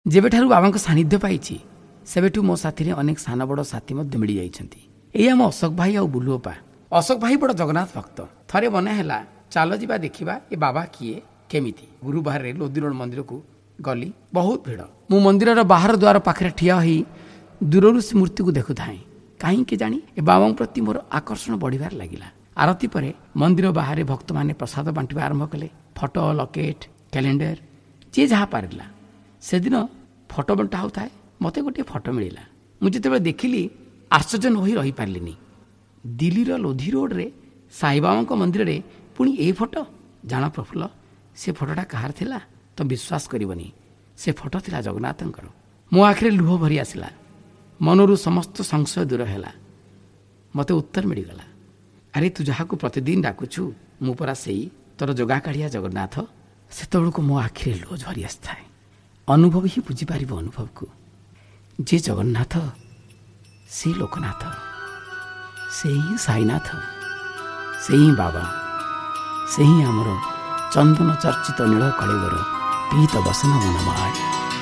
ଯେବେଠାରୁ ବାବାଙ୍କ ସାନ୍ନିଧ୍ୟ ପାଇଛି ସେବେଠୁ ମୋ ସାଥିରେ ଅନେକ ସାନ ବଡ଼ ସାଥୀ ମଧ୍ୟ ମିଳିଯାଇଛନ୍ତି। ଏଇ ଆମ ଅଶୋକ ଭାଇ ଆଉ ବୁଲୁ ଅପା। ଅଶୋକ ଭାଇ ବଡ଼ ଜଗନ୍ନାଥ ଭକ୍ତ। ଥରେ ମନେ ହେଲା ଚାଲ ଯିବା ଦେଖିବା ଏ ବାବା କିଏ କେମିତି। ଗୁରୁବାରରେ ଲୋଧି ରୋଡ ମନ୍ଦିରକୁ ଗଲି। ବହୁତ ଭିଡ଼। ମୁଁ ମନ୍ଦିରର ବାହାର ଦ୍ୱାର ପାଖରେ ଠିଆ ହୋଇ ଦୂରରୁ ସେ ମୂର୍ତ୍ତିକୁ ଦେଖୁଥାଏ। କାହିଁକି ଜାଣି ଏ ବାବାଙ୍କ ପ୍ରତି ମୋର ଆକର୍ଷଣ ବଢ଼ିବାରେ ଲାଗିଲା। ଆରତି ପରେ ମନ୍ଦିର ବାହାରେ ଭକ୍ତମାନେ ପ୍ରସାଦ ବାଣ୍ଟିବା ଆରମ୍ଭ କଲେ। ଫଟୋ, ଲକେଟ୍, କ୍ୟାଲେଣ୍ଡର ଯିଏ ଯାହା ପାରିଲା। ସେଦିନ ଫଟୋ ବଣ୍ଟା ହେଉଥାଏ। ମୋତେ ଗୋଟିଏ ଫଟୋ ମିଳିଲା। ମୁଁ ଯେତେବେଳେ ଦେଖିଲି ଆଶ୍ଚର୍ଯ୍ୟ ନ ହୋଇ ରହିପାରିଲିନି। ଦିଲ୍ଲୀର ଲୋଧି ରୋଡ଼ରେ ସାଇବାବାଙ୍କ ମନ୍ଦିରରେ ପୁଣି ଏ ଫଟୋ। ଜାଣ ପ୍ରଫୁଲ୍ଲ, ସେ ଫଟୋଟା କାହାର ଥିଲା ତ ବିଶ୍ୱାସ କରିବନି। ସେ ଫଟୋ ଥିଲା ଜଗନ୍ନାଥଙ୍କର। ମୋ ଆଖିରେ ଲୁହ ଭରି ଆସିଲା। ମନରୁ ସମସ୍ତ ସଂଶୟ ଦୂର ହେଲା। ମୋତେ ଉତ୍ତର ମିଳିଗଲା, ଆରେ ତୁ ଯାହାକୁ ପ୍ରତିଦିନ ଡାକୁଛୁ ମୁଁ ପରା ସେଇ ତୋର ଯୋଗା କାଳିଆ ଜଗନ୍ନାଥ। ସେତେବେଳକୁ ମୋ ଆଖିରେ ଲୁହ ଝରି ଆସିଥାଏ। ଅନୁଭବ ହିଁ ବୁଝିପାରିବ ଅନୁଭବକୁ। ଯେ ଜଗନ୍ନାଥ ସେ ଲୋକନାଥ, ସେ ହିଁ ସାଇନାଥ, ସେ ହିଁ ବାବା, ସେ ହିଁ ଆମର ଚନ୍ଦନ ଚର୍ଚ୍ଚିତ ନୀଳ କଳେବର ପୀତ ବସନ ମନମାଳି।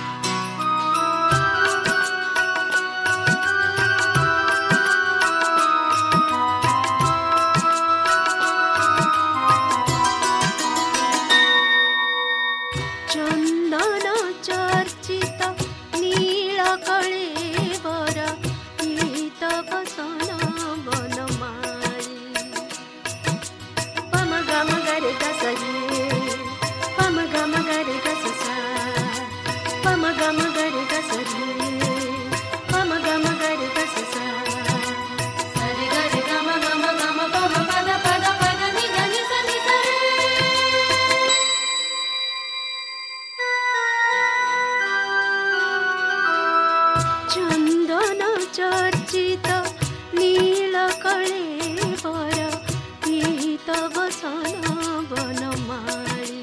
ଚର୍ଚ୍ଚିତ ନୀଳ କଳେବର ପୀତ ବସନ ବନମାଳି।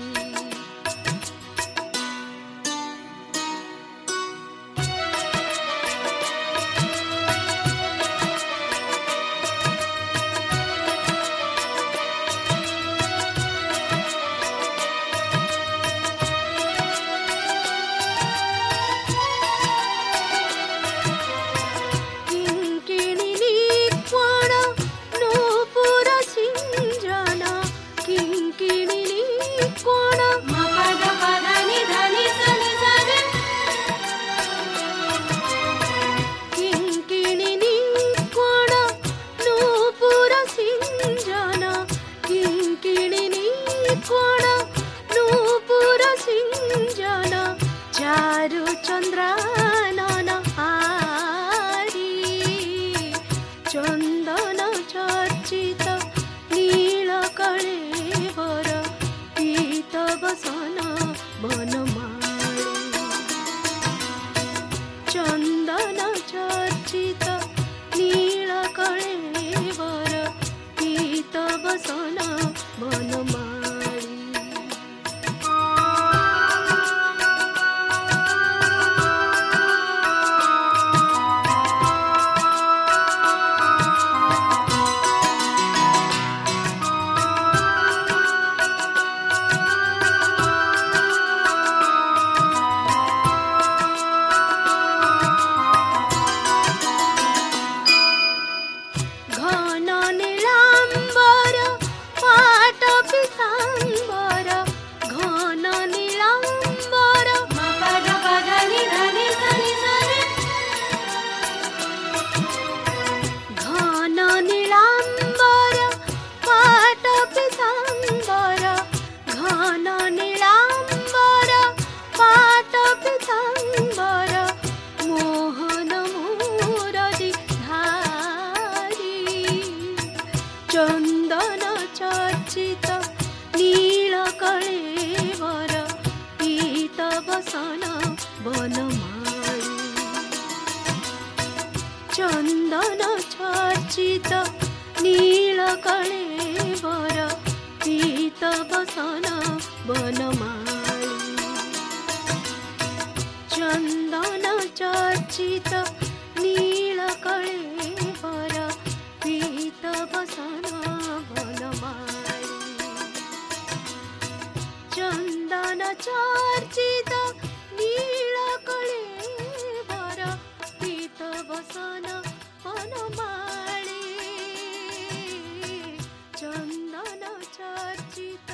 ଚନ୍ଦ୍ରାନନ ହାରି ଚନ୍ଦନ ଚର୍ଚ୍ଚିତ ନୀଳ କଳେବର ପୀତ ବସନ ବନମାଳି। ଚନ୍ଦନ ଚର୍ଚ୍ଚିତ ନୀଳ କଳେବର ପୀତ ବସନ ବନମାଳି। ଚନ୍ଦନ ଚର୍ଚ୍ଚିତ ନୀଳ କଳେବର ପୀତ ବସନ ବନମାଳି। ଚନ୍ଦନ ଚର୍ଚ୍ଚିତ ନୀଳ କଳେବର ପୀତ ବସନ ବନମାଳି। ଚନ୍ଦନ ଚର୍ଚ୍ଚିତ ନୀଳ କଳେବର ପୀତ ବସନ ବନମାଳି। ଚନ୍ଦନ ଚର୍ଚ୍ଚିତ ନୀଳ କଳେବର ଚର୍ଚ୍ଚିତ